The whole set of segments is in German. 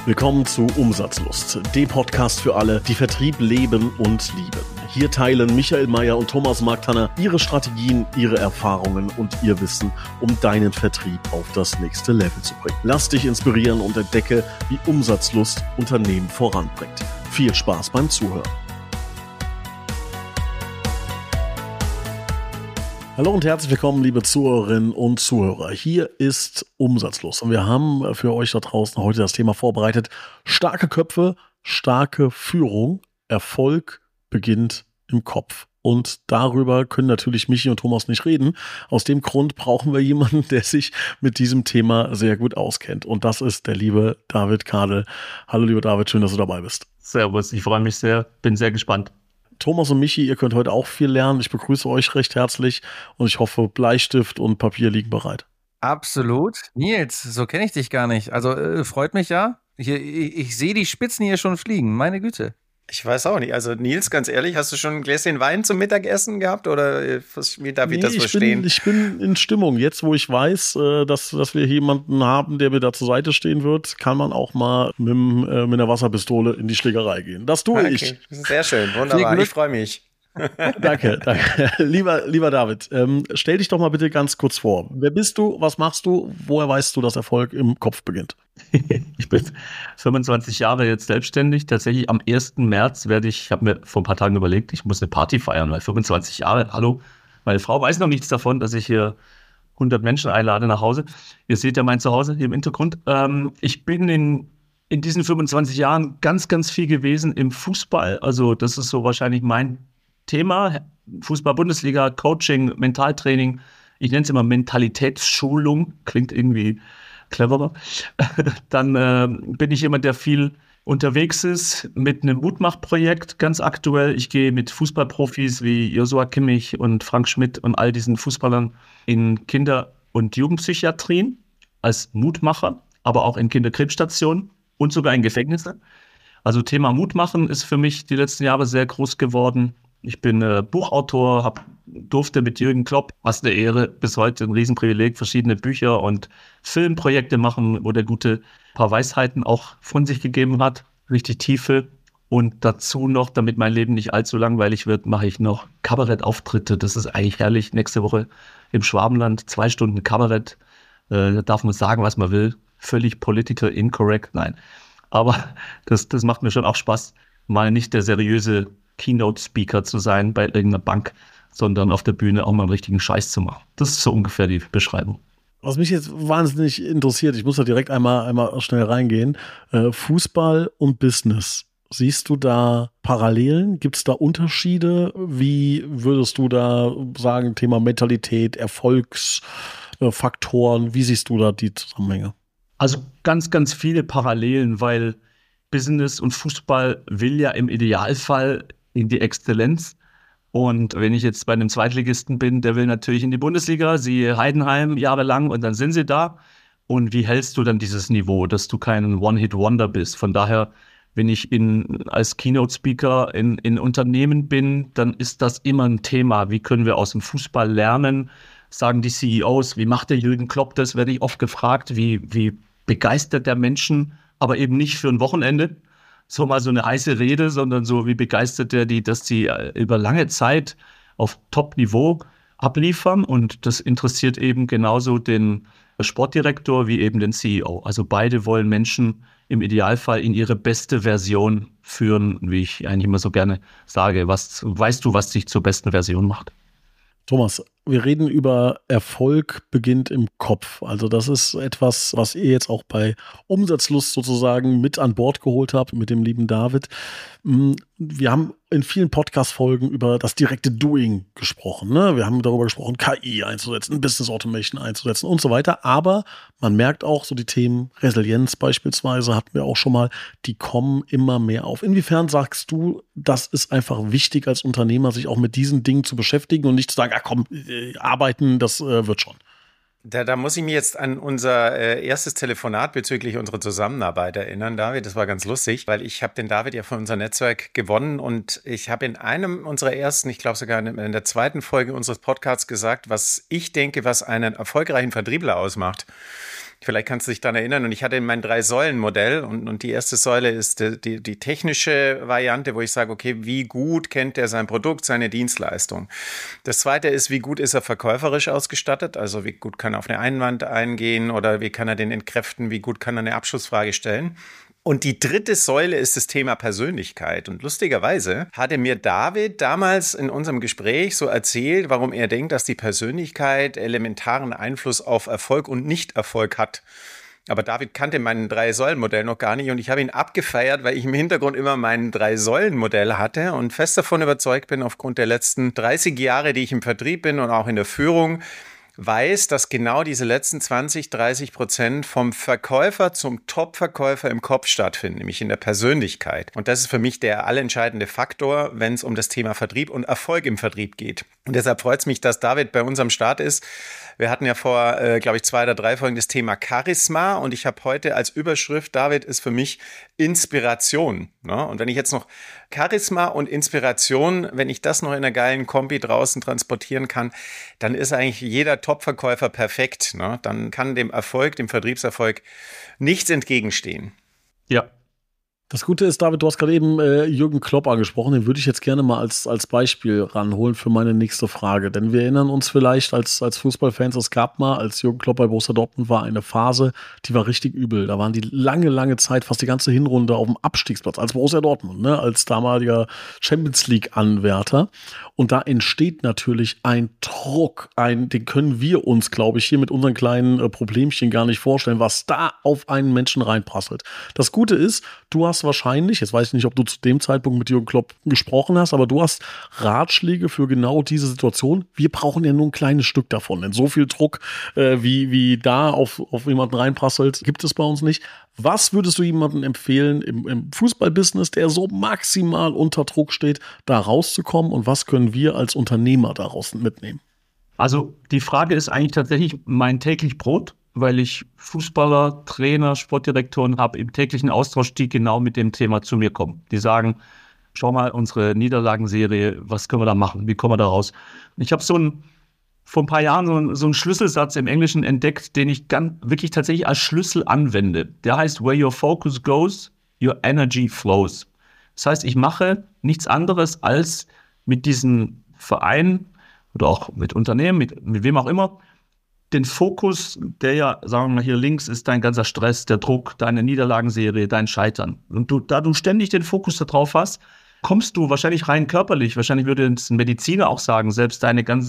Willkommen zu Umsatzlust, dem Podcast für alle, die Vertrieb leben und lieben. Hier teilen Michael Mayer und Thomas Markthanner ihre Strategien, ihre Erfahrungen und ihr Wissen, um deinen Vertrieb auf das nächste Level zu bringen. Lass dich inspirieren und entdecke, wie Umsatzlust Unternehmen voranbringt. Viel Spaß beim Zuhören. Hallo und herzlich willkommen, liebe Zuhörerinnen und Zuhörer. Hier ist Umsatzlust und wir haben für euch da draußen heute das Thema vorbereitet: starke Köpfe, starke Führung, Erfolg beginnt im Kopf. Und darüber können natürlich Michi und Thomas nicht reden. Aus dem Grund brauchen wir jemanden, der sich mit diesem Thema sehr gut auskennt. Und das ist der liebe David Kadel. Hallo, lieber David, schön, dass du dabei bist. Servus, ich freue mich sehr, bin sehr gespannt. Thomas und Michi, ihr könnt heute auch viel lernen. Ich begrüße euch recht herzlich und ich hoffe, Bleistift und Papier liegen bereit. Absolut. Nils, so kenne ich dich gar nicht. Also freut mich ja. Ich sehe die Spitzen hier schon fliegen, meine Güte. Ich weiß auch nicht. Also Nils, ganz ehrlich, hast du schon ein Gläschen Wein zum Mittagessen gehabt oder wie darf ich das verstehen? Ich bin in Stimmung. Jetzt, wo ich weiß, dass wir jemanden haben, der mir da zur Seite stehen wird, kann man auch mal mit einer Wasserpistole in die Schlägerei gehen. Das tue ich. Sehr schön, wunderbar. Ich freue mich. Danke. Lieber David, stell dich doch mal bitte ganz kurz vor. Wer bist du? Was machst du? Woher weißt du, dass Erfolg im Kopf beginnt? Ich bin 25 Jahre jetzt selbstständig. Tatsächlich am 1. März ich habe mir vor ein paar Tagen überlegt, ich muss eine Party feiern, weil 25 Jahre, hallo, meine Frau weiß noch nichts davon, dass ich hier 100 Menschen einlade nach Hause. Ihr seht ja mein Zuhause hier im Hintergrund. Ich bin in diesen 25 Jahren ganz, ganz viel gewesen im Fußball. Also das ist so wahrscheinlich mein Thema. Fußball-Bundesliga, Coaching, Mentaltraining. Ich nenne es immer Mentalitätsschulung. Klingt irgendwie cleverer. Dann bin ich jemand, der viel unterwegs ist mit einem Mutmach-Projekt, ganz aktuell. Ich gehe mit Fußballprofis wie Joshua Kimmich und Frank Schmidt und all diesen Fußballern in Kinder- und Jugendpsychiatrien als Mutmacher, aber auch in Kinderkrebsstationen und sogar in Gefängnisse. Also Thema Mutmachen ist für mich die letzten Jahre sehr groß geworden. Ich bin Buchautor, durfte mit Jürgen Klopp, was eine Ehre, bis heute ein Riesenprivileg, verschiedene Bücher und Filmprojekte machen, wo der Gute ein paar Weisheiten auch von sich gegeben hat, richtig tiefe. Und dazu noch, damit mein Leben nicht allzu langweilig wird, mache ich noch Kabarettauftritte. Das ist eigentlich herrlich. Nächste Woche im Schwabenland, 2 Stunden Kabarett. Da darf man sagen, was man will. Völlig political incorrect, nein. Aber das macht mir schon auch Spaß, mal nicht der seriöse Keynote-Speaker zu sein bei irgendeiner Bank, sondern auf der Bühne auch mal einen richtigen Scheiß zu machen. Das ist so ungefähr die Beschreibung. Was mich jetzt wahnsinnig interessiert, ich muss da direkt einmal schnell reingehen, Fußball und Business. Siehst du da Parallelen? Gibt es da Unterschiede? Wie würdest du da sagen, Thema Mentalität, Erfolgsfaktoren, wie siehst du da die Zusammenhänge? Also ganz, ganz viele Parallelen, weil Business und Fußball will ja im Idealfall in die Exzellenz. Und wenn ich jetzt bei einem Zweitligisten bin, der will natürlich in die Bundesliga, siehe Heidenheim jahrelang und dann sind sie da. Und wie hältst du dann dieses Niveau, dass du kein One-Hit-Wonder bist? Von daher, wenn ich als Keynote-Speaker in Unternehmen bin, dann ist das immer ein Thema. Wie können wir aus dem Fußball lernen? Sagen die CEOs, wie macht der Jürgen Klopp das? Werde ich oft gefragt, wie begeistert der Menschen, aber eben nicht für ein Wochenende. So mal so eine heiße Rede, sondern so, wie begeistert der die, dass die über lange Zeit auf Top-Niveau abliefern. Und das interessiert eben genauso den Sportdirektor wie eben den CEO. Also beide wollen Menschen im Idealfall in ihre beste Version führen, wie ich eigentlich immer so gerne sage. Weißt du, was dich zur besten Version macht? Thomas, wir reden über Erfolg beginnt im Kopf. Also das ist etwas, was ihr jetzt auch bei Umsatzlust sozusagen mit an Bord geholt habt mit dem lieben David. Wir haben in vielen Podcast-Folgen über das direkte Doing gesprochen. Ne? Wir haben darüber gesprochen, KI einzusetzen, Business Automation einzusetzen und so weiter. Aber man merkt auch, so die Themen Resilienz beispielsweise hatten wir auch schon mal, die kommen immer mehr auf. Inwiefern sagst du, das ist einfach wichtig als Unternehmer, sich auch mit diesen Dingen zu beschäftigen und nicht zu sagen, arbeiten, das wird schon? Da muss ich mich jetzt an unser erstes Telefonat bezüglich unserer Zusammenarbeit erinnern, David. Das war ganz lustig, weil ich habe den David ja von unserem Netzwerk gewonnen und ich habe in einem unserer ersten, ich glaube sogar in der zweiten Folge unseres Podcasts gesagt, was ich denke, was einen erfolgreichen Vertriebler ausmacht. Vielleicht kannst du dich daran erinnern. Und ich hatte mein 3-Säulen-Modell und die erste Säule ist die technische Variante, wo ich sage, okay, wie gut kennt er sein Produkt, seine Dienstleistung? Das zweite ist, wie gut ist er verkäuferisch ausgestattet? Also wie gut kann er auf eine Einwand eingehen oder wie kann er den entkräften? Wie gut kann er eine Abschlussfrage stellen? Und die dritte Säule ist das Thema Persönlichkeit. Und lustigerweise hatte mir David damals in unserem Gespräch so erzählt, warum er denkt, dass die Persönlichkeit elementaren Einfluss auf Erfolg und Nicht-Erfolg hat. Aber David kannte mein 3-Säulen-Modell noch gar nicht und ich habe ihn abgefeiert, weil ich im Hintergrund immer mein 3-Säulen-Modell hatte und fest davon überzeugt bin, aufgrund der letzten 30 Jahre, die ich im Vertrieb bin und auch in der Führung, weiß, dass genau diese letzten 20-30% vom Verkäufer zum Top-Verkäufer im Kopf stattfinden, nämlich in der Persönlichkeit. Und das ist für mich der allentscheidende Faktor, wenn es um das Thema Vertrieb und Erfolg im Vertrieb geht. Und deshalb freut es mich, dass David bei uns am Start ist. Wir hatten ja vor, glaube ich, 2 oder 3 Folgen das Thema Charisma und ich habe heute als Überschrift, David, ist für mich Inspiration. Ne? Und wenn ich jetzt noch Charisma und Inspiration, wenn ich das noch in einer geilen Kombi draußen transportieren kann, dann ist eigentlich jeder Top-Verkäufer perfekt. Ne? Dann kann dem Erfolg, dem Vertriebserfolg nichts entgegenstehen. Ja. Das Gute ist, David, du hast gerade eben Jürgen Klopp angesprochen, den würde ich jetzt gerne mal als Beispiel ranholen für meine nächste Frage. Denn wir erinnern uns vielleicht als Fußballfans, es gab mal, als Jürgen Klopp bei Borussia Dortmund war, eine Phase, die war richtig übel. Da waren die lange Zeit, fast die ganze Hinrunde auf dem Abstiegsplatz, als Borussia Dortmund, ne, als damaliger Champions-League-Anwärter. Und da entsteht natürlich ein Druck, den können wir uns, glaube ich, hier mit unseren kleinen Problemchen gar nicht vorstellen, was da auf einen Menschen reinprasselt. Das Gute ist, du hast wahrscheinlich, jetzt weiß ich nicht, ob du zu dem Zeitpunkt mit Jürgen Klopp gesprochen hast, aber du hast Ratschläge für genau diese Situation. Wir brauchen ja nur ein kleines Stück davon, denn so viel Druck, wie da auf jemanden reinprasselt, gibt es bei uns nicht. Was würdest du jemandem empfehlen im Fußballbusiness, der so maximal unter Druck steht, da rauszukommen und was können wir als Unternehmer daraus mitnehmen? Also die Frage ist eigentlich tatsächlich mein täglich Brot, weil ich Fußballer, Trainer, Sportdirektoren habe im täglichen Austausch, die genau mit dem Thema zu mir kommen. Die sagen, schau mal, unsere Niederlagenserie, was können wir da machen? Wie kommen wir da raus? Ich habe vor ein paar Jahren so einen Schlüsselsatz im Englischen entdeckt, den ich wirklich tatsächlich als Schlüssel anwende. Der heißt, where your focus goes, your energy flows. Das heißt, ich mache nichts anderes als mit diesen Vereinen oder auch mit Unternehmen, mit wem auch immer, den Fokus, der ja, sagen wir mal hier links, ist dein ganzer Stress, der Druck, deine Niederlagenserie, dein Scheitern. Und da du ständig den Fokus darauf hast, kommst du wahrscheinlich rein körperlich, wahrscheinlich würde ein Mediziner auch sagen, selbst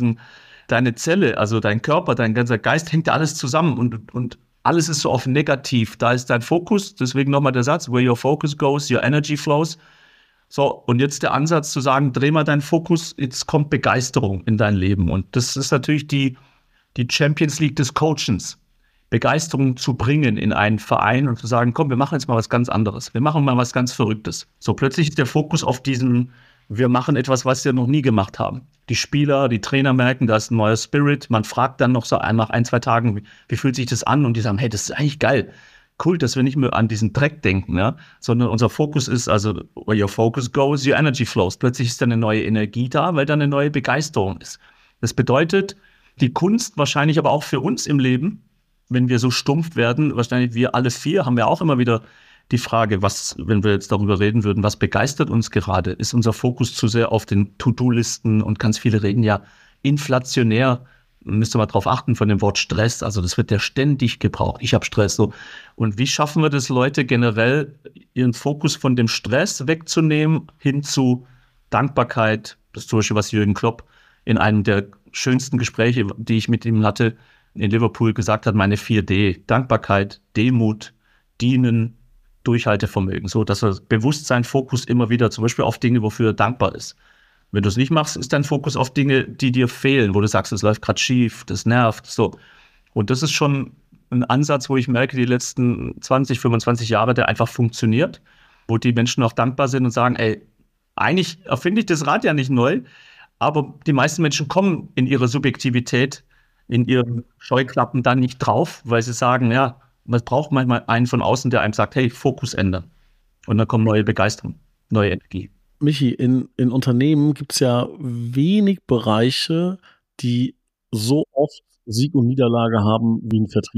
deine Zelle, also dein Körper, dein ganzer Geist, hängt ja alles zusammen und alles ist so oft negativ. Da ist dein Fokus, deswegen nochmal der Satz, where your focus goes, your energy flows. So, und jetzt der Ansatz zu sagen, dreh mal deinen Fokus, jetzt kommt Begeisterung in dein Leben. Und das ist natürlich die Champions League des Coachens, Begeisterung zu bringen in einen Verein und zu sagen, komm, wir machen jetzt mal was ganz anderes. Wir machen mal was ganz Verrücktes. So, plötzlich ist der Fokus auf wir machen etwas, was wir noch nie gemacht haben. Die Spieler, die Trainer merken, da ist ein neuer Spirit. Man fragt dann noch so nach 1-2 Tagen, wie fühlt sich das an? Und die sagen, hey, das ist eigentlich geil. Cool, dass wir nicht mehr an diesen Dreck denken, ja? Sondern unser Fokus ist, also where your focus goes, your energy flows. Plötzlich ist da eine neue Energie da, weil da eine neue Begeisterung ist. Das bedeutet, die Kunst wahrscheinlich aber auch für uns im Leben, wenn wir so stumpf werden, wahrscheinlich wir alle 4 haben ja auch immer wieder die Frage, wenn wir jetzt darüber reden würden, was begeistert uns gerade? Ist unser Fokus zu sehr auf den To-Do-Listen und ganz viele reden ja inflationär, müsst ihr mal drauf achten von dem Wort Stress, also das wird ja ständig gebraucht. Ich habe Stress so. Und wie schaffen wir das, Leute generell ihren Fokus von dem Stress wegzunehmen hin zu Dankbarkeit? Das ist zum Beispiel, was Jürgen Klopp in einem der schönsten Gespräche, die ich mit ihm hatte, in Liverpool gesagt hat, meine 4D, Dankbarkeit, Demut, Dienen, Durchhaltevermögen, so dass er bewusst seinen Fokus immer wieder zum Beispiel auf Dinge, wofür er dankbar ist. Wenn du es nicht machst, ist dein Fokus auf Dinge, die dir fehlen, wo du sagst, es läuft gerade schief, das nervt, so. Und das ist schon ein Ansatz, wo ich merke, die letzten 20, 25 Jahre, der einfach funktioniert, wo die Menschen auch dankbar sind und sagen, ey, eigentlich erfinde ich das Rad ja nicht neu, aber die meisten Menschen kommen in ihrer Subjektivität, in ihren Scheuklappen dann nicht drauf, weil sie sagen, ja, man braucht manchmal einen von außen, der einem sagt, hey, Fokus ändern. Und dann kommt neue Begeisterung, neue Energie. Michi, in Unternehmen gibt es ja wenig Bereiche, die so oft Sieg und Niederlage haben wie ein Vertrieb.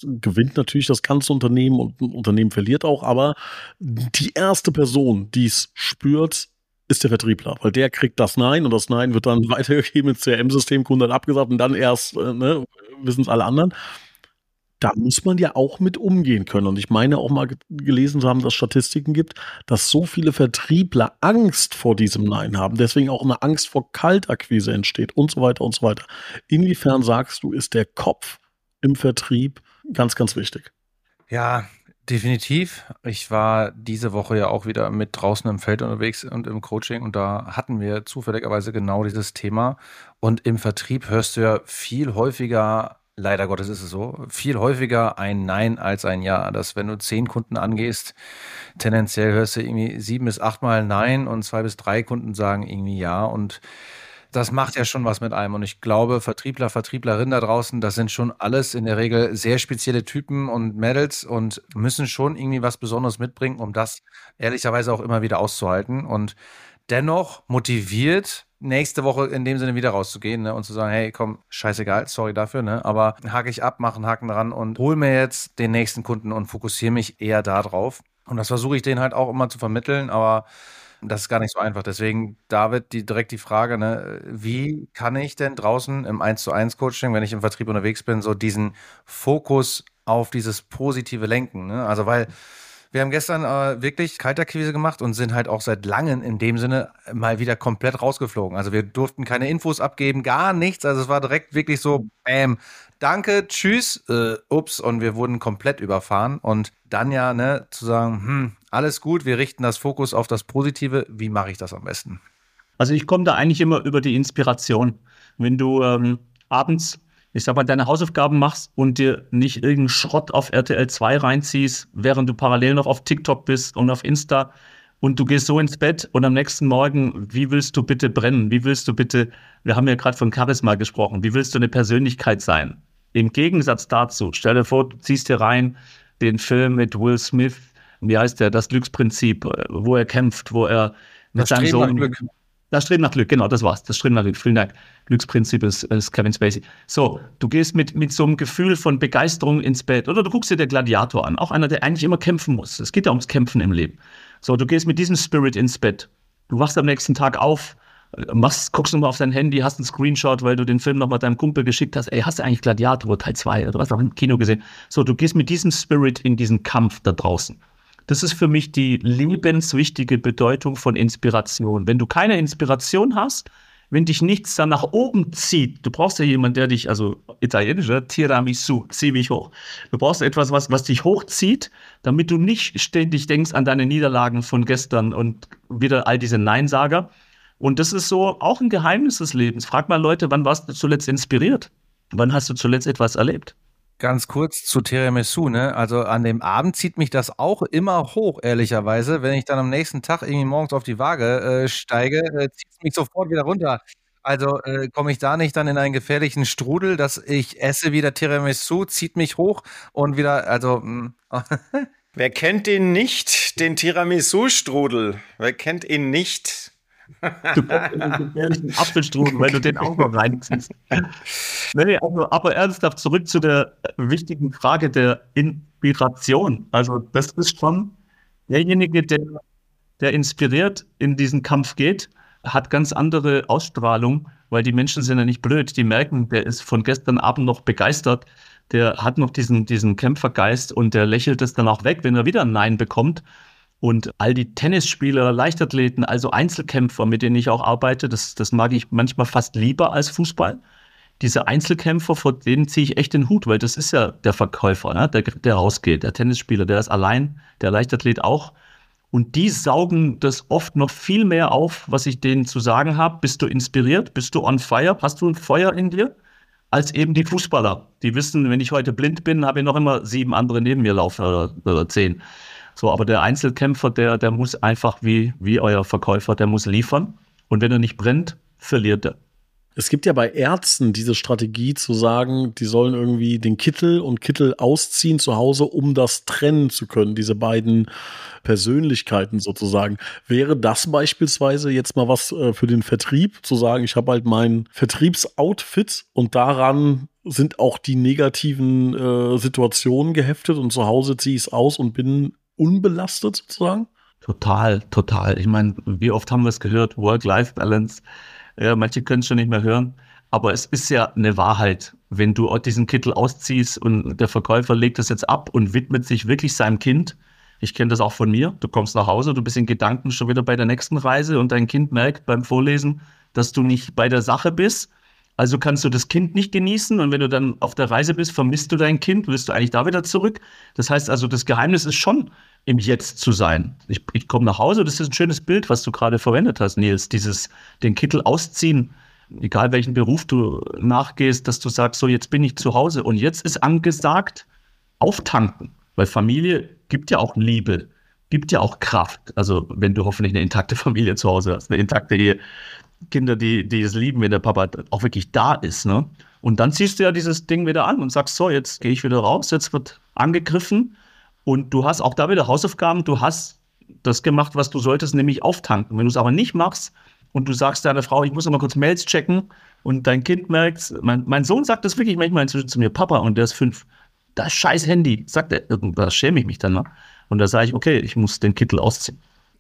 gewinnt natürlich das ganze Unternehmen und ein Unternehmen verliert auch, aber die erste Person, die es spürt, ist der Vertriebler, weil der kriegt das Nein und das Nein wird dann weitergegeben ins CRM-System, Kunde hat abgesagt und dann erst wissen es alle anderen. Da muss man ja auch mit umgehen können. Und ich meine auch mal gelesen zu haben, dass es Statistiken gibt, dass so viele Vertriebler Angst vor diesem Nein haben, deswegen auch eine Angst vor Kaltakquise entsteht und so weiter und so weiter. Inwiefern sagst du, ist der Kopf im Vertrieb ganz, ganz wichtig? Ja, definitiv. Ich war diese Woche ja auch wieder mit draußen im Feld unterwegs und im Coaching und da hatten wir zufälligerweise genau dieses Thema. Und im Vertrieb hörst du ja viel häufiger, leider Gottes ist es so, viel häufiger ein Nein als ein Ja. Dass wenn du 10 Kunden angehst, tendenziell hörst du irgendwie 7 bis 8 Mal Nein und 2 bis 3 Kunden sagen irgendwie Ja. Und das macht ja schon was mit einem. Und ich glaube, Vertriebler, Vertrieblerinnen da draußen, das sind schon alles in der Regel sehr spezielle Typen und Mädels und müssen schon irgendwie was Besonderes mitbringen, um das ehrlicherweise auch immer wieder auszuhalten. Und dennoch motiviert, nächste Woche in dem Sinne wieder rauszugehen, ne, und zu sagen, hey, komm, scheißegal, sorry dafür, ne, aber hake ich ab, mache einen Haken dran und hol mir jetzt den nächsten Kunden und fokussiere mich eher da drauf. Und das versuche ich denen halt auch immer zu vermitteln, aber das ist gar nicht so einfach. Deswegen, David, direkt die Frage, ne, wie kann ich denn draußen im 1:1 Coaching, wenn ich im Vertrieb unterwegs bin, so diesen Fokus auf dieses Positive lenken, ne? Also, weil wir haben gestern wirklich Kaltakquise gemacht und sind halt auch seit langem in dem Sinne mal wieder komplett rausgeflogen. Also wir durften keine Infos abgeben, gar nichts. Also es war direkt wirklich so, bam, danke, tschüss, ups, und wir wurden komplett überfahren. Und dann ja, ne, zu sagen, alles gut, wir richten das Fokus auf das Positive. Wie mache ich das am besten? Also ich komme da eigentlich immer über die Inspiration. Wenn du abends, ich sag mal, deine Hausaufgaben machst und dir nicht irgendeinen Schrott auf RTL 2 reinziehst, während du parallel noch auf TikTok bist und auf Insta und du gehst so ins Bett und am nächsten Morgen, wie willst du bitte brennen? Wie willst du bitte, wir haben ja gerade von Charisma gesprochen, wie willst du eine Persönlichkeit sein? Im Gegensatz dazu, stell dir vor, du ziehst hier rein den Film mit Will Smith, wie heißt der, das Glücksprinzip, wo er kämpft, wo er mit seinem Sohn... Das Streben nach Glück, genau, das war's. Das Streben nach Glück, vielen Dank. Glücksprinzip ist Kevin Spacey. So, du gehst mit so einem Gefühl von Begeisterung ins Bett oder du guckst dir den Gladiator an, auch einer, der eigentlich immer kämpfen muss. Es geht ja ums Kämpfen im Leben. So, du gehst mit diesem Spirit ins Bett. Du wachst am nächsten Tag auf, guckst nochmal auf dein Handy, hast einen Screenshot, weil du den Film nochmal deinem Kumpel geschickt hast. Ey, hast du eigentlich Gladiator Teil 2 oder was auch im Kino gesehen? So, du gehst mit diesem Spirit in diesen Kampf da draußen. Das ist für mich die lebenswichtige Bedeutung von Inspiration. Wenn du keine Inspiration hast, wenn dich nichts dann nach oben zieht, du brauchst ja jemanden, der dich, also italienischer Tiramisu, zieh mich hoch. Du brauchst etwas, was dich hochzieht, damit du nicht ständig denkst an deine Niederlagen von gestern und wieder all diese Neinsager. Und das ist so auch ein Geheimnis des Lebens. Frag mal Leute, wann warst du zuletzt inspiriert? Wann hast du zuletzt etwas erlebt? Ganz kurz zu Tiramisu, ne? Also an dem Abend zieht mich das auch immer hoch, ehrlicherweise. Wenn ich dann am nächsten Tag irgendwie morgens auf die Waage steige, zieht es mich sofort wieder runter. Also komme ich da nicht dann in einen gefährlichen Strudel, dass ich esse wieder Tiramisu, zieht mich hoch und wieder, also... Wer kennt den nicht, den Tiramisu-Strudel? Wer kennt ihn nicht? Du kommst in den gefährlichen Apfelstrudel, weil du den auch noch reinziehst. Nee, aber ernsthaft, zurück zu der wichtigen Frage der Inspiration. Also das ist schon derjenige, der inspiriert in diesen Kampf geht, hat ganz andere Ausstrahlung, weil die Menschen sind ja nicht blöd. Die merken, der ist von gestern Abend noch begeistert, der hat noch diesen Kämpfergeist und der lächelt es dann auch weg, wenn er wieder ein Nein bekommt. Und all die Tennisspieler, Leichtathleten, also Einzelkämpfer, mit denen ich auch arbeite, das mag ich manchmal fast lieber als Fußball. Diese Einzelkämpfer, vor denen ziehe ich echt den Hut, weil das ist ja der Verkäufer, ne? Der rausgeht, der Tennisspieler, der ist allein, der Leichtathlet auch. Und die saugen das oft noch viel mehr auf, was ich denen zu sagen habe. Bist du inspiriert? Bist du on fire? Hast du ein Feuer in dir? Als eben die Fußballer. Die wissen, wenn ich heute blind bin, habe ich noch immer 7 andere neben mir laufen oder 10. So, aber der Einzelkämpfer, der muss einfach wie euer Verkäufer, der muss liefern. Und wenn er nicht brennt, verliert er. Es gibt ja bei Ärzten diese Strategie zu sagen, die sollen irgendwie den Kittel und Kittel ausziehen zu Hause, um das trennen zu können, diese beiden Persönlichkeiten sozusagen. Wäre das beispielsweise jetzt mal was für den Vertrieb, zu sagen, ich habe halt mein Vertriebsoutfit und daran sind auch die negativen Situationen geheftet und zu Hause ziehe ich es aus und bin unbelastet sozusagen? Total, total. Ich meine, wie oft haben wir es gehört? Work-Life-Balance. Ja, manche können es schon nicht mehr hören. Aber es ist ja eine Wahrheit. Wenn du diesen Kittel ausziehst und der Verkäufer legt das jetzt ab und widmet sich wirklich seinem Kind. Ich kenne das auch von mir. Du kommst nach Hause, du bist in Gedanken schon wieder bei der nächsten Reise und dein Kind merkt beim Vorlesen, dass du nicht bei der Sache bist. Also kannst du das Kind nicht genießen und wenn du dann auf der Reise bist, vermisst du dein Kind, willst du eigentlich da wieder zurück. Das heißt also, das Geheimnis ist schon, im Jetzt zu sein. Ich komme nach Hause, das ist ein schönes Bild, was du gerade verwendet hast, Nils, den Kittel ausziehen, egal welchen Beruf du nachgehst, dass du sagst, so jetzt bin ich zu Hause und jetzt ist angesagt, auftanken, weil Familie gibt ja auch Liebe, gibt ja auch Kraft, also wenn du hoffentlich eine intakte Familie zu Hause hast, eine intakte Ehe, Kinder, die es lieben, wenn der Papa auch wirklich da ist, ne? Und dann ziehst du ja dieses Ding wieder an und sagst, so, jetzt gehe ich wieder raus, jetzt wird angegriffen und du hast auch da wieder Hausaufgaben, du hast das gemacht, was du solltest, nämlich auftanken. Wenn du es aber nicht machst und du sagst deiner Frau, ich muss noch mal kurz Mails checken und dein Kind merkt, mein Sohn sagt das wirklich manchmal inzwischen zu mir, Papa, und der ist 5, das scheiß Handy, sagt er, irgendwas schäme ich mich dann mal. Und da sage ich, okay, ich muss den Kittel ausziehen.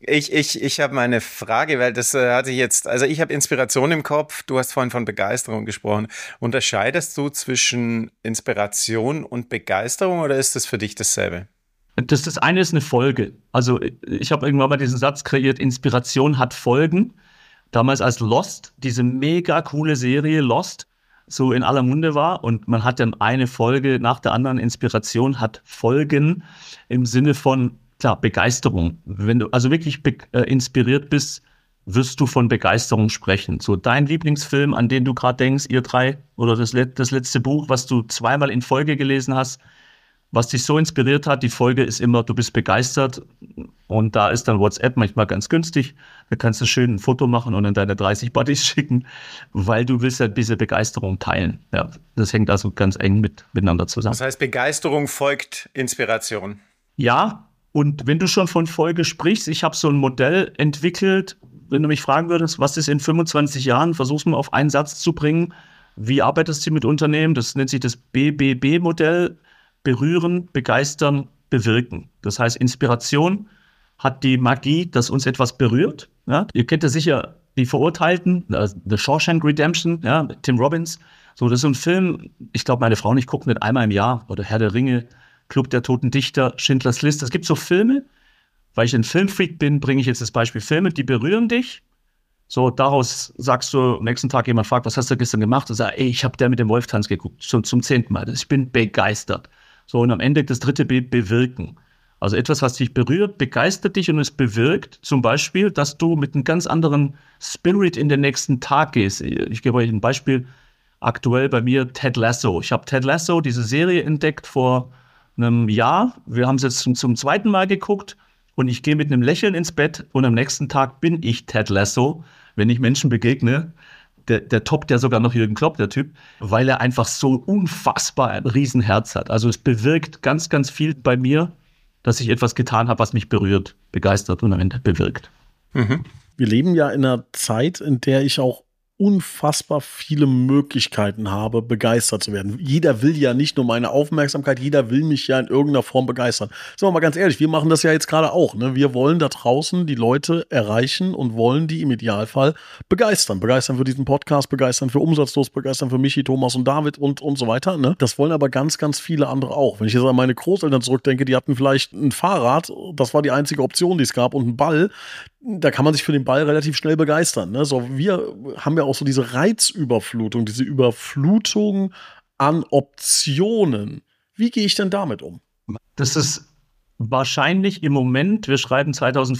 Ich habe mal eine Frage, weil das hatte ich jetzt, also ich habe Inspiration im Kopf, du hast vorhin von Begeisterung gesprochen. Unterscheidest du zwischen Inspiration und Begeisterung oder ist das für dich dasselbe? Das eine ist eine Folge. Also ich habe irgendwann mal diesen Satz kreiert, Inspiration hat Folgen. Damals als Lost, diese mega coole Serie Lost, so in aller Munde war und man hat dann eine Folge nach der anderen, Inspiration hat Folgen im Sinne von, klar, Begeisterung. Wenn du also wirklich inspiriert bist, wirst du von Begeisterung sprechen. So dein Lieblingsfilm, an den du gerade denkst, ihr drei, oder das letzte Buch, was du zweimal in Folge gelesen hast, was dich so inspiriert hat, die Folge ist immer, du bist begeistert und da ist dann WhatsApp manchmal ganz günstig. Da kannst du schön ein Foto machen und an deine 30 Buddies schicken, weil du willst ja diese Begeisterung teilen. Ja, das hängt also ganz eng miteinander zusammen. Das heißt, Begeisterung folgt Inspiration. Ja, und wenn du schon von Folge sprichst, ich habe so ein Modell entwickelt, wenn du mich fragen würdest, was ist in 25 Jahren, versuch's mal auf einen Satz zu bringen, wie arbeitest du mit Unternehmen? Das nennt sich das BBB-Modell. Berühren, begeistern, bewirken. Das heißt, Inspiration hat die Magie, dass uns etwas berührt. Ja? Ihr kennt ja sicher die Verurteilten, The Shawshank Redemption, ja, mit Tim Robbins. So, das ist so ein Film, ich glaube, meine Frau und ich gucken den einmal im Jahr. Oder Herr der Ringe, Club der Toten Dichter, Schindlers List. Es gibt so Filme, weil ich ein Filmfreak bin, bringe ich jetzt das Beispiel Filme, die berühren dich. So, daraus sagst du, am nächsten Tag jemand fragt, was hast du gestern gemacht? Und sagst, ey, ich habe der mit dem Wolf-Tanz geguckt, zum 10. Mal. Ich bin begeistert. So, und am Ende das dritte Bild, bewirken. Also etwas, was dich berührt, begeistert dich und es bewirkt zum Beispiel, dass du mit einem ganz anderen Spirit in den nächsten Tag gehst. Ich gebe euch ein Beispiel. Aktuell bei mir Ted Lasso. Ich habe Ted Lasso, diese Serie, entdeckt vor einem Jahr. Wir haben es jetzt zum zweiten Mal geguckt und ich gehe mit einem Lächeln ins Bett und am nächsten Tag bin ich Ted Lasso, wenn ich Menschen begegne. Der toppt ja sogar noch Jürgen Klopp, der Typ, weil er einfach so unfassbar ein Riesenherz hat. Also es bewirkt ganz, ganz viel bei mir, dass ich etwas getan habe, was mich berührt, begeistert und am Ende bewirkt. Mhm. Wir leben ja in einer Zeit, in der ich auch unfassbar viele Möglichkeiten habe, begeistert zu werden. Jeder will ja nicht nur meine Aufmerksamkeit, jeder will mich ja in irgendeiner Form begeistern. Sagen wir mal ganz ehrlich, wir machen das ja jetzt gerade auch. Ne? Wir wollen da draußen die Leute erreichen und wollen die im Idealfall begeistern. Begeistern für diesen Podcast, begeistern für Umsatzlos, begeistern für Michi, Thomas und David und so weiter. Ne? Das wollen aber ganz, ganz viele andere auch. Wenn ich jetzt an meine Großeltern zurückdenke, die hatten vielleicht ein Fahrrad, das war die einzige Option, die es gab, und einen Ball. Da kann man sich für den Ball relativ schnell begeistern. Ne? So, wir haben ja auch so diese Reizüberflutung, diese Überflutung an Optionen. Wie gehe ich denn damit um? Das ist wahrscheinlich im Moment, wir schreiben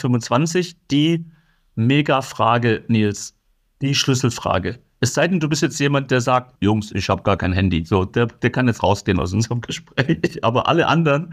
2025, die Mega-Frage, Nils, die Schlüsselfrage. Es sei denn, du bist jetzt jemand, der sagt, Jungs, ich habe gar kein Handy. So, der kann jetzt rausgehen aus unserem Gespräch. Aber alle anderen,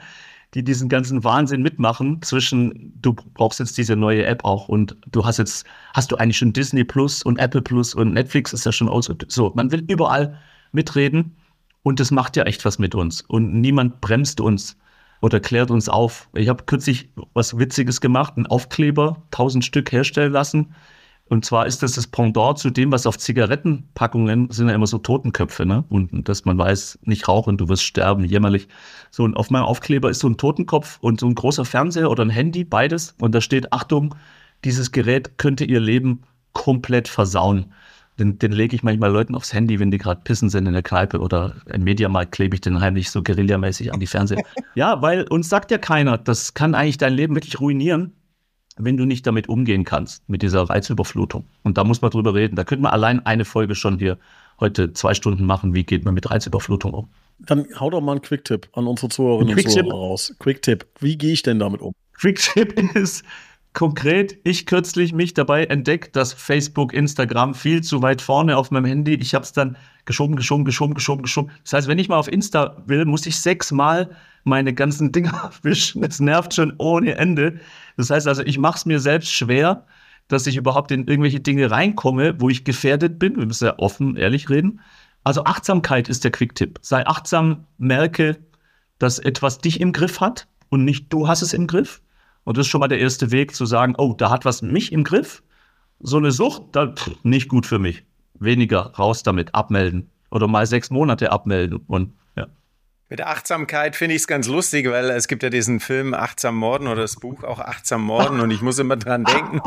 die diesen ganzen Wahnsinn mitmachen zwischen, du brauchst jetzt diese neue App auch und hast du eigentlich schon Disney Plus und Apple Plus und Netflix ist ja schon aus. So, man will überall mitreden und das macht ja echt was mit uns und niemand bremst uns oder klärt uns auf. Ich habe kürzlich was Witziges gemacht, einen Aufkleber, 1000 Stück herstellen lassen. Und zwar ist das Pendant zu dem, was auf Zigarettenpackungen sind ja immer so Totenköpfe, ne? Und dass man weiß, nicht rauchen, du wirst sterben, jämmerlich. So, und auf meinem Aufkleber ist so ein Totenkopf und so ein großer Fernseher oder ein Handy, beides. Und da steht, Achtung, dieses Gerät könnte ihr Leben komplett versauen. Den lege ich manchmal Leuten aufs Handy, wenn die gerade pissen sind in der Kneipe oder im Mediamarkt klebe ich den heimlich so guerillamäßig an die Fernseher. Ja, weil uns sagt ja keiner, das kann eigentlich dein Leben wirklich ruinieren, wenn du nicht damit umgehen kannst, mit dieser Reizüberflutung. Und da muss man drüber reden. Da könnte man allein eine Folge schon hier heute 2 Stunden machen. Wie geht man mit Reizüberflutung um? Dann hau doch mal einen Quick-Tipp an unsere Zuhörerinnen und Zuhörer raus. Quick-Tipp. Wie gehe ich denn damit um? Quick-Tipp ist konkret, ich kürzlich mich dabei entdeckt, dass Facebook, Instagram viel zu weit vorne auf meinem Handy. Ich habe es dann geschoben. Das heißt, wenn ich mal auf Insta will, muss ich 6-mal meine ganzen Dinger wischen. Das nervt schon ohne Ende. Das heißt also, ich mache es mir selbst schwer, dass ich überhaupt in irgendwelche Dinge reinkomme, wo ich gefährdet bin. Wir müssen ja offen, ehrlich reden. Also Achtsamkeit ist der Quick-Tipp. Sei achtsam, merke, dass etwas dich im Griff hat und nicht du hast es im Griff. Und das ist schon mal der erste Weg, zu sagen, oh, da hat was mich im Griff. So eine Sucht, nicht gut für mich. Weniger, raus damit, abmelden. Oder mal 6 Monate abmelden. Und ja. Mit der Achtsamkeit finde ich es ganz lustig, weil es gibt ja diesen Film Achtsam Morden oder das Buch auch Achtsam Morden und ich muss immer dran denken,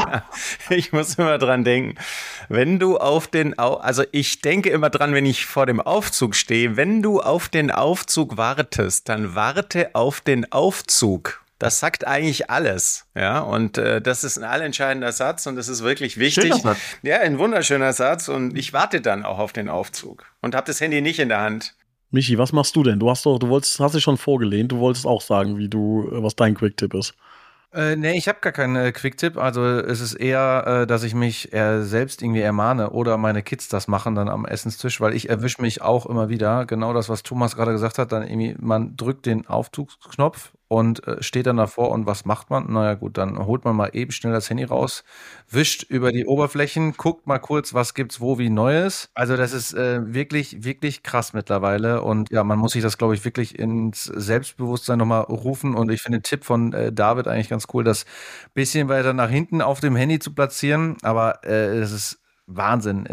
wenn du also ich denke immer dran, wenn ich vor dem Aufzug stehe, wenn du auf den Aufzug wartest, dann warte auf den Aufzug. Das sagt eigentlich alles, ja, und das ist ein allentscheidender Satz und das ist wirklich wichtig. Schöner Satz. Ja, ein wunderschöner Satz und ich warte dann auch auf den Aufzug und habe das Handy nicht in der Hand. Michi, was machst du denn? hast dich schon vorgelehnt, du wolltest auch sagen, was dein Quick-Tipp ist. Nee, ich habe gar keinen Quick-Tipp. Also es ist eher, dass ich mich selbst irgendwie ermahne oder meine Kids das machen dann am Essenstisch, weil ich erwische mich auch immer wieder. Genau das, was Thomas gerade gesagt hat, dann irgendwie, man drückt den Aufzugsknopf und steht dann davor und was macht man? Naja gut, dann holt man mal eben schnell das Handy raus, wischt über die Oberflächen, guckt mal kurz, was gibt's wo wie Neues. Also das ist wirklich, wirklich krass mittlerweile und ja, man muss sich das, glaube ich, wirklich ins Selbstbewusstsein nochmal rufen und ich finde den Tipp von David eigentlich ganz cool, das bisschen weiter nach hinten auf dem Handy zu platzieren, aber es ist Wahnsinn,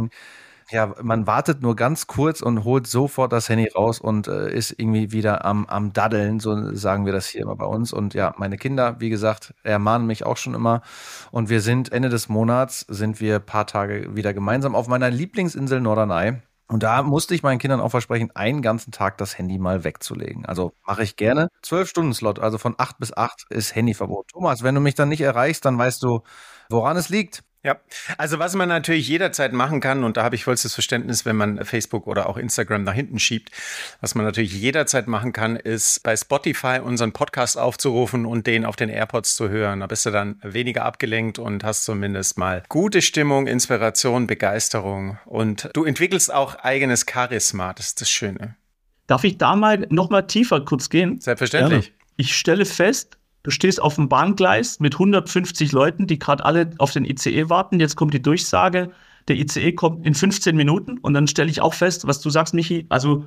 ja, man wartet nur ganz kurz und holt sofort das Handy raus und ist irgendwie wieder am Daddeln, so sagen wir das hier immer bei uns. Und ja, meine Kinder, wie gesagt, ermahnen mich auch schon immer. Und wir sind Ende des Monats, sind wir ein paar Tage wieder gemeinsam auf meiner Lieblingsinsel Norderney. Und da musste ich meinen Kindern auch versprechen, einen ganzen Tag das Handy mal wegzulegen. Also mache ich gerne. 12-Stunden-Slot, also von 8 bis 8 ist Handyverbot. Thomas, wenn du mich dann nicht erreichst, dann weißt du, woran es liegt. Ja, also was man natürlich jederzeit machen kann, und da habe ich vollstes Verständnis, wenn man Facebook oder auch Instagram nach hinten schiebt, was man natürlich jederzeit machen kann, ist bei Spotify unseren Podcast aufzurufen und den auf den AirPods zu hören. Da bist du dann weniger abgelenkt und hast zumindest mal gute Stimmung, Inspiration, Begeisterung und du entwickelst auch eigenes Charisma, das ist das Schöne. Darf ich da mal noch mal tiefer kurz gehen? Selbstverständlich. Gerne. Ich stelle fest, du stehst auf dem Bahngleis mit 150 Leuten, die gerade alle auf den ICE warten. Jetzt kommt die Durchsage, der ICE kommt in 15 Minuten. Und dann stelle ich auch fest, was du sagst, Michi, also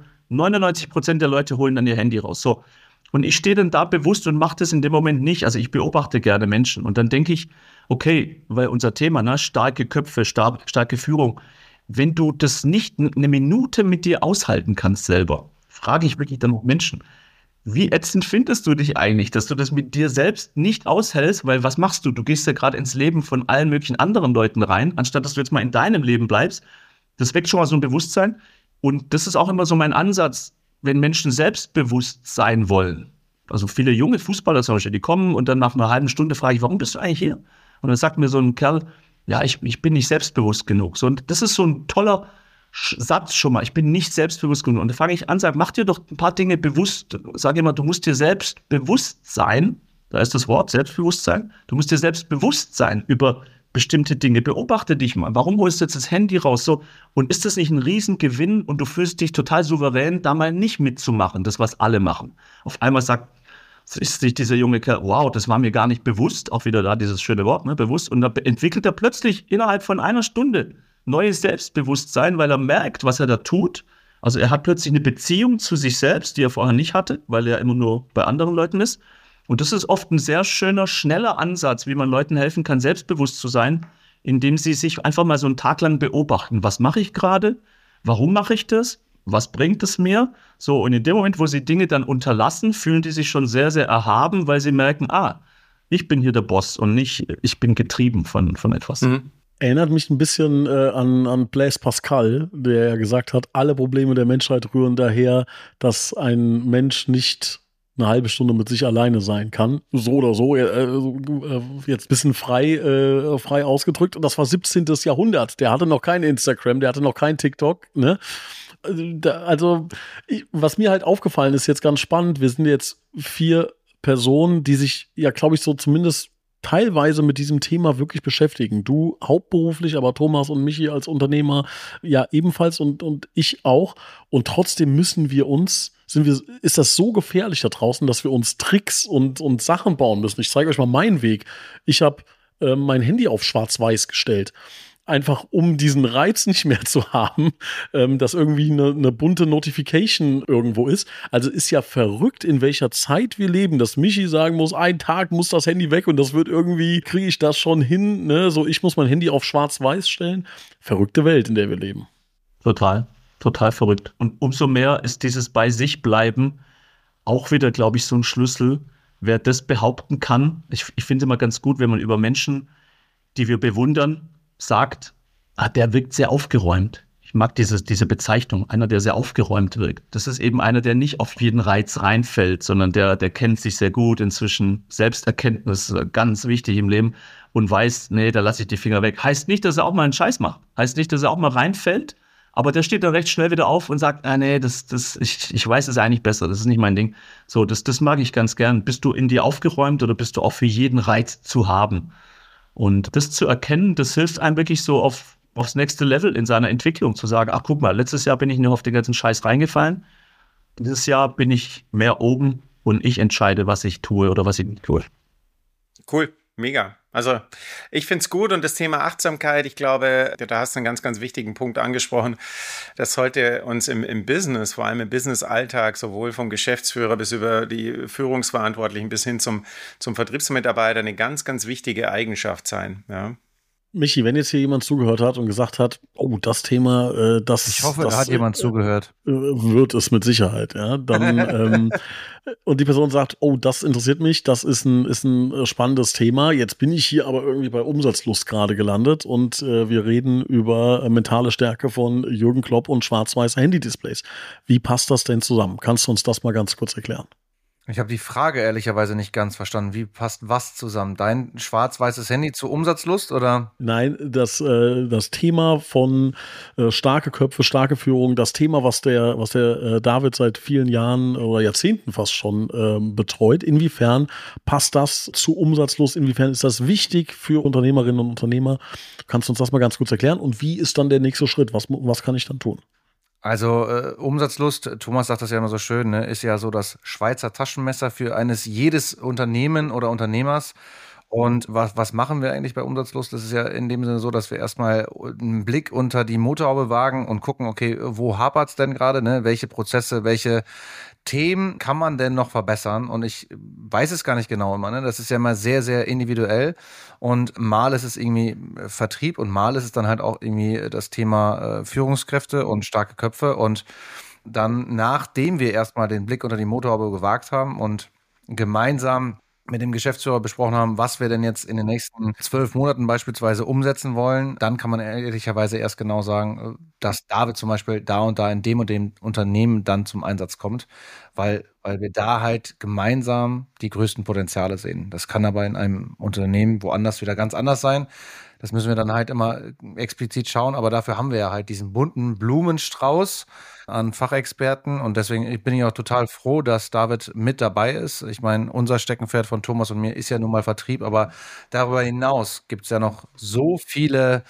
99% der Leute holen dann ihr Handy raus. So. Und ich stehe dann da bewusst und mache das in dem Moment nicht. Also ich beobachte gerne Menschen. Und dann denke ich, okay, weil unser Thema, ne, starke Köpfe, starke Führung, wenn du das nicht eine Minute mit dir aushalten kannst selber, frage ich wirklich dann noch Menschen, wie ätzend findest du dich eigentlich, dass du das mit dir selbst nicht aushältst? Weil was machst du? Du gehst ja gerade ins Leben von allen möglichen anderen Leuten rein, anstatt dass du jetzt mal in deinem Leben bleibst. Das weckt schon mal so ein Bewusstsein. Und das ist auch immer so mein Ansatz, wenn Menschen selbstbewusst sein wollen. Also viele junge Fußballer zum Beispiel, die kommen und dann nach einer halben Stunde frage ich, warum bist du eigentlich hier? Und dann sagt mir so ein Kerl, ja, ich bin nicht selbstbewusst genug. So, und das ist so ein toller Satz schon mal, ich bin nicht selbstbewusst genug. Und da fange ich an, sage, mach dir doch ein paar Dinge bewusst. Sag immer, du musst dir selbst bewusst sein. Da ist das Wort, Selbstbewusstsein. Du musst dir selbst bewusst sein über bestimmte Dinge. Beobachte dich mal. Warum holst du jetzt das Handy raus? So, und ist das nicht ein Riesengewinn und du fühlst dich total souverän, da mal nicht mitzumachen, das, was alle machen? Auf einmal sagt ist sich dieser junge Kerl, wow, das war mir gar nicht bewusst, auch wieder da dieses schöne Wort, ne, bewusst. Und da entwickelt er plötzlich innerhalb von einer Stunde neues Selbstbewusstsein, weil er merkt, was er da tut. Also er hat plötzlich eine Beziehung zu sich selbst, die er vorher nicht hatte, weil er immer nur bei anderen Leuten ist. Und das ist oft ein sehr schöner, schneller Ansatz, wie man Leuten helfen kann, selbstbewusst zu sein, indem sie sich einfach mal so einen Tag lang beobachten. Was mache ich gerade? Warum mache ich das? Was bringt es mir? So, und in dem Moment, wo sie Dinge dann unterlassen, fühlen die sich schon sehr, sehr erhaben, weil sie merken, ich bin hier der Boss und nicht, ich bin getrieben von etwas. Mhm. Erinnert mich ein bisschen an Blaise Pascal, der ja gesagt hat, alle Probleme der Menschheit rühren daher, dass ein Mensch nicht eine halbe Stunde mit sich alleine sein kann. So oder so, jetzt ein bisschen frei ausgedrückt. Und das war 17. Jahrhundert. Der hatte noch kein Instagram, der hatte noch kein TikTok. Ne? Also, was mir halt aufgefallen ist, jetzt ganz spannend, wir sind jetzt 4 Personen, die sich ja, glaube ich, so zumindest teilweise mit diesem Thema wirklich beschäftigen. Du hauptberuflich, aber Thomas und Michi als Unternehmer ja ebenfalls und ich auch. Und trotzdem ist das so gefährlich da draußen, dass wir uns Tricks und Sachen bauen müssen. Ich zeige euch mal meinen Weg. Ich habe mein Handy auf Schwarz-Weiß gestellt. Einfach um diesen Reiz nicht mehr zu haben, dass irgendwie eine bunte Notification irgendwo ist. Also ist ja verrückt, in welcher Zeit wir leben, dass Michi sagen muss, ein Tag muss das Handy weg und das wird irgendwie, kriege ich das schon hin, ne? So, ich muss mein Handy auf Schwarz-Weiß stellen. Verrückte Welt, in der wir leben. Total verrückt. Und umso mehr ist dieses bei sich bleiben auch wieder, glaube ich, so ein Schlüssel. Wer das behaupten kann, ich finde immer ganz gut, wenn man über Menschen, die wir bewundern, sagt, der wirkt sehr aufgeräumt. Ich mag diese Bezeichnung, einer, der sehr aufgeräumt wirkt. Das ist eben einer, der nicht auf jeden Reiz reinfällt, sondern der kennt sich sehr gut inzwischen. Selbsterkenntnis, ganz wichtig im Leben und weiß, nee, da lasse ich die Finger weg. Heißt nicht, dass er auch mal einen Scheiß macht. Heißt nicht, dass er auch mal reinfällt, aber der steht dann recht schnell wieder auf und sagt, nee, ich weiß es eigentlich besser, das ist nicht mein Ding. So, das mag ich ganz gern. Bist du in dir aufgeräumt oder bist du auch für jeden Reiz zu haben? Und das zu erkennen, das hilft einem wirklich so aufs nächste Level in seiner Entwicklung, zu sagen, guck mal, letztes Jahr bin ich nur auf den ganzen Scheiß reingefallen. Dieses Jahr bin ich mehr oben und ich entscheide, was ich tue oder was ich nicht tue. Cool, mega. Also ich finde es gut und das Thema Achtsamkeit, ich glaube, da hast du einen ganz, ganz wichtigen Punkt angesprochen. Das sollte uns im Business, vor allem im Business-Alltag, sowohl vom Geschäftsführer bis über die Führungsverantwortlichen bis hin zum Vertriebsmitarbeiter eine ganz, ganz wichtige Eigenschaft sein. Ja. Michi, wenn jetzt hier jemand zugehört hat und gesagt hat, das Thema, ich hoffe, da hat jemand zugehört. Wird es mit Sicherheit, ja. Dann und die Person sagt, das interessiert mich, das ist ein spannendes Thema. Jetzt bin ich hier aber irgendwie bei Umsatzlust gerade gelandet und wir reden über mentale Stärke von Jürgen Klopp und schwarz-weiße Handy-Displays. Wie passt das denn zusammen? Kannst du uns das mal ganz kurz erklären? Ich habe die Frage ehrlicherweise nicht ganz verstanden. Wie passt was zusammen? Dein schwarz-weißes Handy zu Umsatzlust oder? Nein, das Thema von starke Köpfe, starke Führung, das Thema, was der David seit vielen Jahren oder Jahrzehnten fast schon betreut. Inwiefern passt das zu Umsatzlust? Inwiefern ist das wichtig für Unternehmerinnen und Unternehmer? Kannst du uns das mal ganz kurz erklären? Und wie ist dann der nächste Schritt? Was kann ich dann tun? Also Umsatzlust, Thomas sagt das ja immer so schön, ne, ist ja so das Schweizer Taschenmesser für jedes Unternehmen oder Unternehmers. Und was machen wir eigentlich bei Umsatzlust? Das ist ja in dem Sinne so, dass wir erstmal einen Blick unter die Motorhaube wagen und gucken, okay, wo hapert's denn gerade, ne? Welche Prozesse, welche Themen kann man denn noch verbessern? Und ich weiß es gar nicht genau immer, ne? Das ist ja immer sehr, sehr individuell. Und mal ist es irgendwie Vertrieb und mal ist es dann halt auch irgendwie das Thema Führungskräfte und starke Köpfe. Und dann, nachdem wir erstmal den Blick unter die Motorhaube gewagt haben und gemeinsam mit dem Geschäftsführer besprochen haben, was wir denn jetzt in den nächsten 12 Monaten beispielsweise umsetzen wollen, dann kann man ehrlicherweise erst genau sagen, dass David zum Beispiel da und da in dem und dem Unternehmen dann zum Einsatz kommt, weil wir da halt gemeinsam die größten Potenziale sehen. Das kann aber in einem Unternehmen woanders wieder ganz anders sein. Das müssen wir dann halt immer explizit schauen, aber dafür haben wir ja halt diesen bunten Blumenstrauß an Fachexperten und deswegen bin ich auch total froh, dass David mit dabei ist. Ich meine, unser Steckenpferd von Thomas und mir ist ja nun mal Vertrieb, aber darüber hinaus gibt es ja noch so viele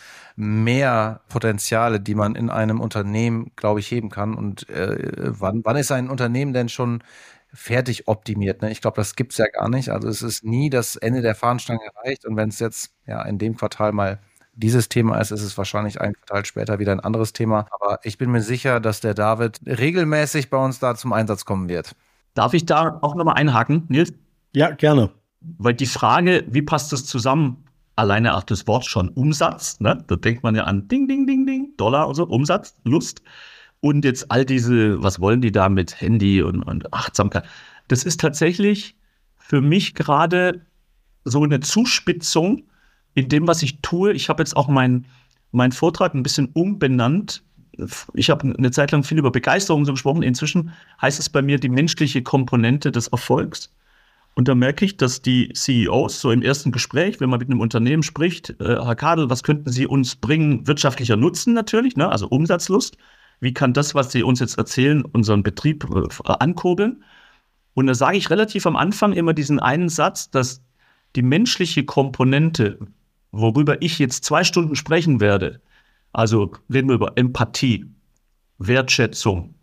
mehr Potenziale, die man in einem Unternehmen, glaube ich, heben kann. Und wann ist ein Unternehmen denn schon fertig optimiert. Ne? Ich glaube, das gibt's ja gar nicht. Also es ist nie das Ende der Fahnenstange erreicht. Und wenn es jetzt in dem Quartal mal dieses Thema ist es wahrscheinlich ein Quartal später wieder ein anderes Thema. Aber ich bin mir sicher, dass der David regelmäßig bei uns da zum Einsatz kommen wird. Darf ich da auch nochmal einhaken, Nils? Ja, gerne. Weil die Frage, wie passt das zusammen? Alleine auch das Wort schon Umsatz, ne? Da denkt man ja an Ding, Ding, Ding, Ding, Dollar und so, Umsatz, Lust. Und jetzt all diese, was wollen die da mit Handy und Achtsamkeit? Das ist tatsächlich für mich gerade so eine Zuspitzung in dem, was ich tue. Ich habe jetzt auch meinen Vortrag ein bisschen umbenannt. Ich habe eine Zeit lang viel über Begeisterung so gesprochen. Inzwischen heißt es bei mir die menschliche Komponente des Erfolgs. Und da merke ich, dass die CEOs so im ersten Gespräch, wenn man mit einem Unternehmen spricht, Herr Kadel, was könnten Sie uns bringen? Wirtschaftlicher Nutzen natürlich, ne? Also Umsatzlust. Wie kann das, was Sie uns jetzt erzählen, unseren Betrieb ankurbeln? Und da sage ich relativ am Anfang immer diesen einen Satz, dass die menschliche Komponente, worüber ich jetzt 2 Stunden sprechen werde, also reden wir über Empathie, Wertschätzung,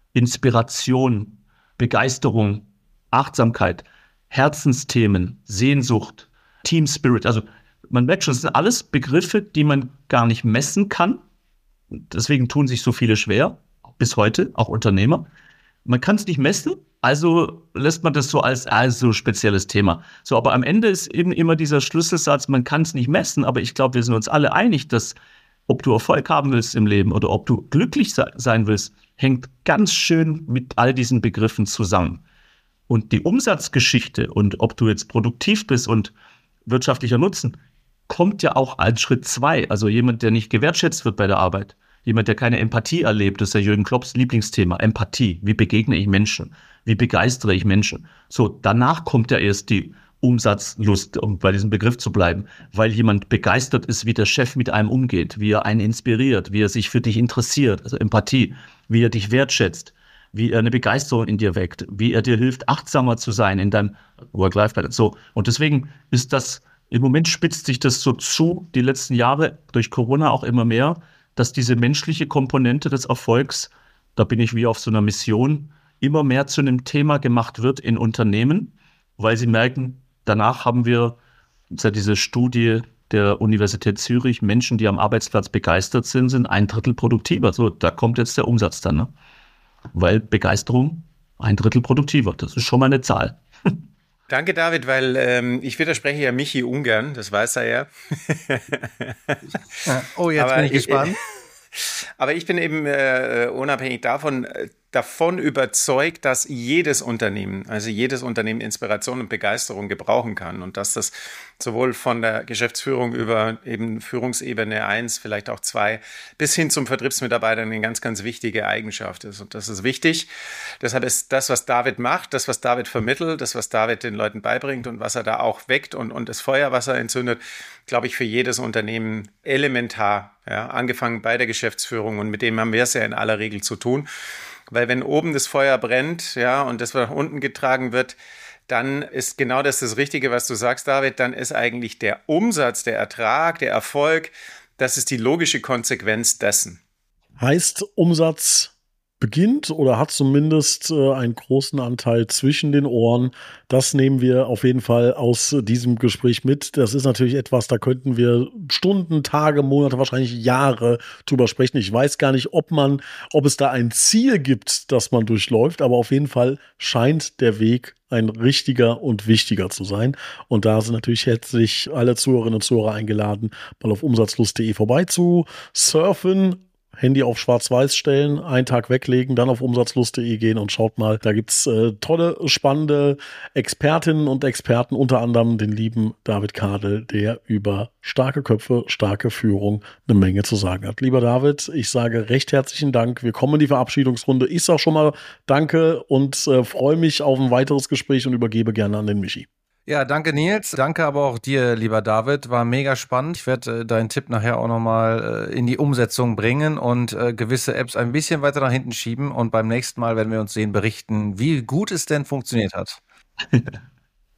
Inspiration, Begeisterung, Achtsamkeit, Herzensthemen, Sehnsucht, Team Spirit. Also man merkt schon, das sind alles Begriffe, die man gar nicht messen kann. Deswegen tun sich so viele schwer, bis heute, auch Unternehmer. Man kann es nicht messen, also lässt man das so als so spezielles Thema. So, aber am Ende ist eben immer dieser Schlüsselsatz, man kann es nicht messen, aber ich glaube, wir sind uns alle einig, dass ob du Erfolg haben willst im Leben oder ob du glücklich sein willst, hängt ganz schön mit all diesen Begriffen zusammen. Und die Umsatzgeschichte und ob du jetzt produktiv bist und wirtschaftlicher Nutzen, kommt ja auch als Schritt 2. Also jemand, der nicht gewertschätzt wird bei der Arbeit, jemand, der keine Empathie erlebt, das ist ja Jürgen Klopps Lieblingsthema, Empathie. Wie begegne ich Menschen? Wie begeistere ich Menschen? So, danach kommt ja erst die Umsatzlust, um bei diesem Begriff zu bleiben, weil jemand begeistert ist, wie der Chef mit einem umgeht, wie er einen inspiriert, wie er sich für dich interessiert, also Empathie, wie er dich wertschätzt, wie er eine Begeisterung in dir weckt, wie er dir hilft, achtsamer zu sein in deinem Work-Life-Balance. So, und deswegen ist das, im Moment spitzt sich das so zu, die letzten Jahre, durch Corona auch immer mehr, dass diese menschliche Komponente des Erfolgs, da bin ich wie auf so einer Mission, immer mehr zu einem Thema gemacht wird in Unternehmen, weil sie merken, danach haben wir ja diese Studie der Universität Zürich, Menschen, die am Arbeitsplatz begeistert sind 1/3 produktiver. So, da kommt jetzt der Umsatz dann, ne? Weil Begeisterung 1/3 produktiver, das ist schon mal eine Zahl. Danke, David, weil ich widerspreche ja Michi ungern, das weiß er ja. Oh, jetzt bin ich gespannt. Aber ich bin eben unabhängig davon überzeugt, dass jedes Unternehmen Inspiration und Begeisterung gebrauchen kann und dass das sowohl von der Geschäftsführung über eben Führungsebene 1, vielleicht auch 2, bis hin zum Vertriebsmitarbeiter eine ganz, ganz wichtige Eigenschaft ist. Und das ist wichtig. Deshalb ist das, was David macht, das, was David vermittelt, das, was David den Leuten beibringt und was er da auch weckt und das Feuer, was er entzündet, glaube ich, für jedes Unternehmen elementar. Ja, angefangen bei der Geschäftsführung und mit dem haben wir es ja in aller Regel zu tun. Weil wenn oben das Feuer brennt, ja, und das nach unten getragen wird, dann ist genau das Richtige, was du sagst, David, dann ist eigentlich der Umsatz, der Ertrag, der Erfolg, das ist die logische Konsequenz dessen. Heißt, Umsatz beginnt oder hat zumindest einen großen Anteil zwischen den Ohren. Das nehmen wir auf jeden Fall aus diesem Gespräch mit. Das ist natürlich etwas, da könnten wir Stunden, Tage, Monate, wahrscheinlich Jahre drüber sprechen. Ich weiß gar nicht, ob es da ein Ziel gibt, das man durchläuft, aber auf jeden Fall scheint der Weg ein richtiger und wichtiger zu sein. Und da sind natürlich herzlich alle Zuhörerinnen und Zuhörer eingeladen, mal auf umsatzlust.de vorbei zu surfen, Handy auf Schwarz-Weiß stellen, einen Tag weglegen, dann auf umsatzlust.de gehen und schaut mal, da gibt's tolle, spannende Expertinnen und Experten, unter anderem den lieben David Kadel, der über starke Köpfe, starke Führung eine Menge zu sagen hat. Lieber David, ich sage recht herzlichen Dank. Wir kommen in die Verabschiedungsrunde. Ich sage schon mal Danke und freue mich auf ein weiteres Gespräch und übergebe gerne an den Michi. Ja, danke Nils. Danke aber auch dir, lieber David. War mega spannend. Ich werde deinen Tipp nachher auch nochmal in die Umsetzung bringen und gewisse Apps ein bisschen weiter nach hinten schieben. Und beim nächsten Mal werden wir uns sehen, berichten, wie gut es denn funktioniert hat.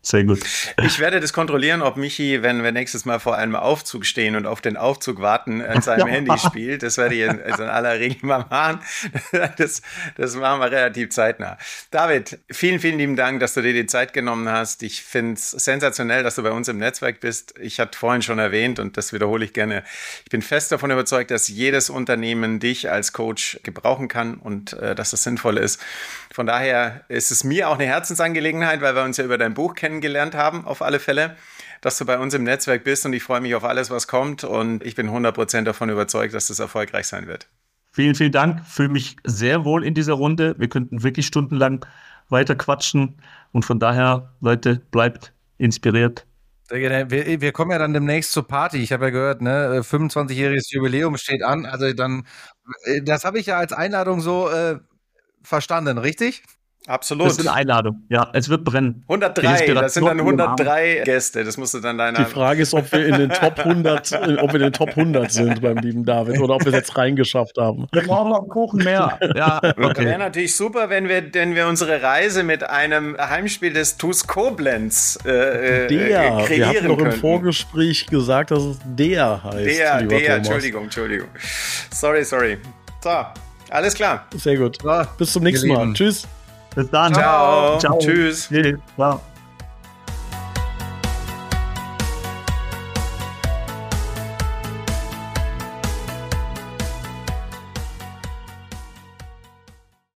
Sehr gut. Ich werde das kontrollieren, ob Michi, wenn wir nächstes Mal vor einem Aufzug stehen und auf den Aufzug warten, an seinem Handy spielt. Das werde ich also in aller Regel mal machen. Das machen wir relativ zeitnah. David, vielen, vielen lieben Dank, dass du dir die Zeit genommen hast. Ich finde es sensationell, dass du bei uns im Netzwerk bist. Ich hatte vorhin schon erwähnt und das wiederhole ich gerne. Ich bin fest davon überzeugt, dass jedes Unternehmen dich als Coach gebrauchen kann und dass das sinnvoll ist. Von daher ist es mir auch eine Herzensangelegenheit, weil wir uns ja über dein Buch kennengelernt haben, auf alle Fälle, dass du bei uns im Netzwerk bist und ich freue mich auf alles, was kommt und ich bin 100% davon überzeugt, dass das erfolgreich sein wird. Vielen, vielen Dank. Fühle mich sehr wohl in dieser Runde. Wir könnten wirklich stundenlang weiter quatschen und von daher, Leute, bleibt inspiriert. Wir kommen ja dann demnächst zur Party. Ich habe ja gehört, ne, 25-jähriges Jubiläum steht an. Also dann, das habe ich ja als Einladung so verstanden, richtig? Absolut. Das ist eine Einladung. Ja, es wird brennen. 103, das sind dann 103 Gäste. Das musst du dann deiner... Die Frage ist, ob wir in den Top 100 sind beim lieben David oder ob wir es jetzt reingeschafft haben. Wir brauchen noch einen Kuchen mehr. Ja, okay. Wäre natürlich super, wenn wir unsere Reise mit einem Heimspiel des TuS Koblenz kreieren könnten. Wir hatten noch im Vorgespräch gesagt, dass es der heißt. Der, Entschuldigung. Sorry. So, alles klar. Sehr gut. Bis zum nächsten Mal. Tschüss. Bis dann. Ciao. Tschüss. Ciao.